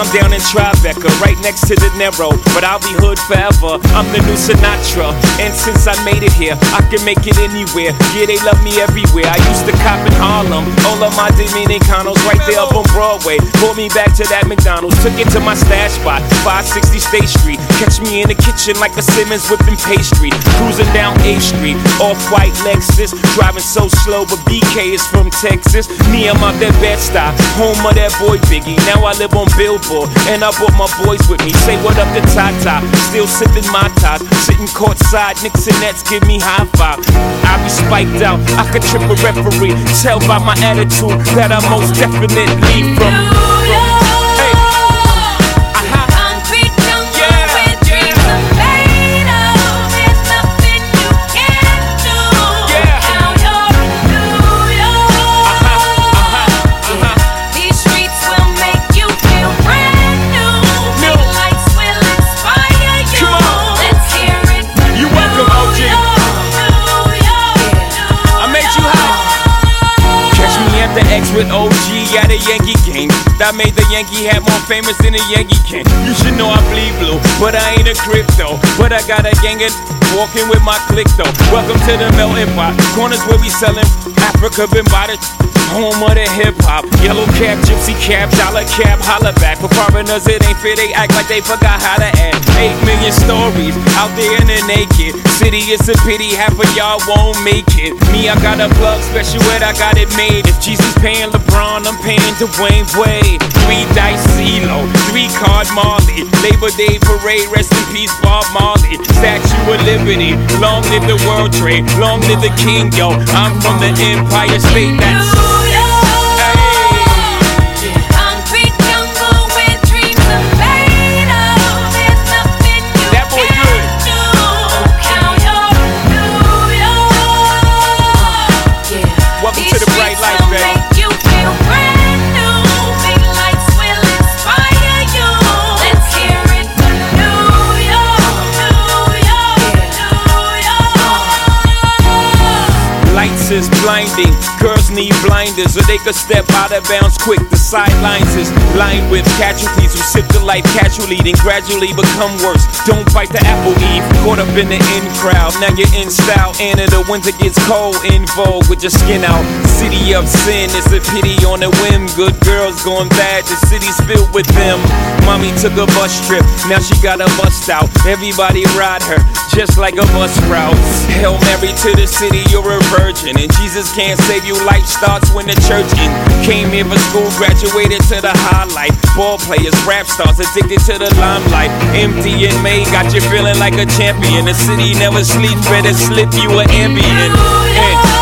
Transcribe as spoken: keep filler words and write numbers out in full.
I'm down in Tribeca, right next to the Narrow, but I'll be hood forever. I'm the new Sinatra, and since I made it here, I can make it anywhere. Yeah, they love me everywhere. I used to cop in Harlem, all of my Dominicanos right there up on Broadway. Pulled me back to that McDonald's, took it to my stash spot, five sixty State Street. Catch me in the kitchen like a Simmons whipping pastry. Cruising down eighth Street, off-white Lexus, driving so slow, but B K is from Texas. Me, I'm out that Bed-Stuy, home of that boy Biggie. Now I live on Billboard, and I brought my boys with me. Say what up to Tata, still sipping my ties, sitting courtside, Knicks and Nets give me high five. I be spiked out, I could trip a referee. Tell by my attitude that I'm most definitely from. With O G at a Yankee game, that made the Yankee hat more famous than a Yankee can. You should know I bleed blue, but I ain't a crypto. But I got a gang of walking with my click though. Welcome to the melting pot, corners where we sellin' Africa been by the home of the hip hop. Yellow cap, gypsy cap, dollar cap, holla back. For foreigners it ain't fair, they act like they forgot how to act. Eight million stories out there in the naked city. It's a pity half of y'all won't make it. Me, I got a plug special ed, I got it made. If Jesus paying LeBron, I'm paying Dwayne Wade. Three dice CeeLo, three card Marley. Labor Day parade, rest in peace Bob Marley. Statue of Liberty, long live the World Trade, long live the King, yo. I'm from the Empire State, that's is blinding. Girls need blinders so they could step out of bounds quick. The sidelines is lined with casualties who sip the life casually, then gradually become worse. Don't bite the apple, Eve. Caught up in the in crowd, now you're in style. And in the winter gets cold, in vogue with your skin out. City of sin, it's a pity on a whim. Good girls going bad, the city's filled with them. Mommy took a bus trip, now she got a bust out. Everybody ride her, just like a bus route. Hail Mary to the city, you're a virgin. And Jesus can't save you, life starts when the church in. Came here for school, graduated to the highlight. Ball players, rap stars, addicted to the limelight. Empty in May, got you feeling like a champion. The city never sleeps, better slip you an Ambien. And